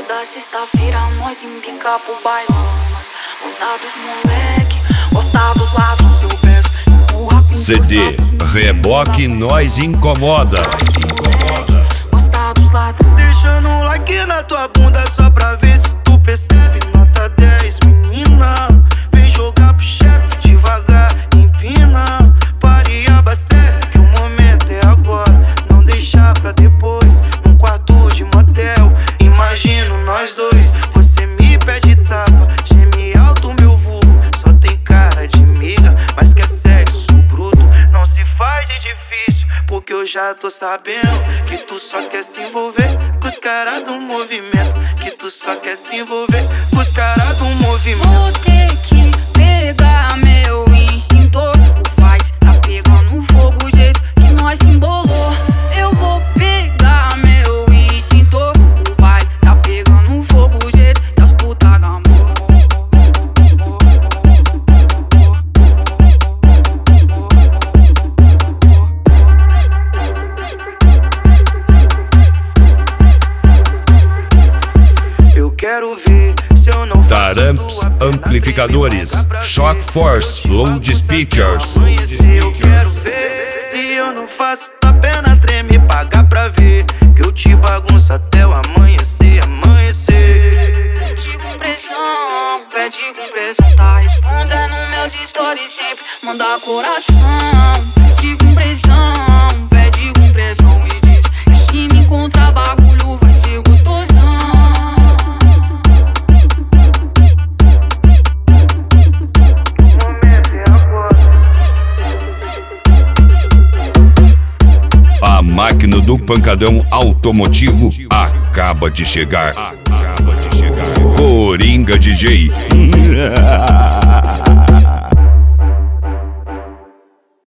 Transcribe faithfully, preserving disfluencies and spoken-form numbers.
Toda sexta-feira nós embica pro bailanas. Gostar dos moleque, gostar dos lados. Eu peço, empurra com C D Reboque Nós Incomoda. Gostar dos lados. Deixando um like na tua bunda só pra ver se tu percebe. Nota dez, menina. Vem jogar pro chefe devagar, empina. Pare e abastece que o momento é agora. Não deixar pra depois, num quarto de motel. Imagino nós dois, você me pede tapa. Geme alto meu vulgo, só tem cara de miga, mas quer sexo bruto. Não se faz de difícil, porque eu já tô sabendo que tu só quer se envolver com os caras do movimento. Que tu só quer se envolver com os caras do movimento. Vou ter que pegar meu extintor. O faz tá pegando fogo, o jeito que nós se embolou. Eu vou pegar meu extintor. O pai tá pegando fogo, o jeito que as puta gamou. Eu quero ver se eu não faço Taramps tua perna Amplificadores, tremer, pagar pra Shock ver. Force, Loud Speakers. Amanhecer, eu quero ver se eu não faço tua perna tremer, pagar pra ver que eu te bagunço até o amanhecer, amanhecer. Pede com pressão, pede com pressão. Tá respondendo meus stories sempre, manda coração. Pede com pressão, pede com pressão. E diz que se me encontrar bagulho vai ser gostosão. A máquina do pancadão automotivo acaba de chegar. Acaba de chegar. Coringa D J.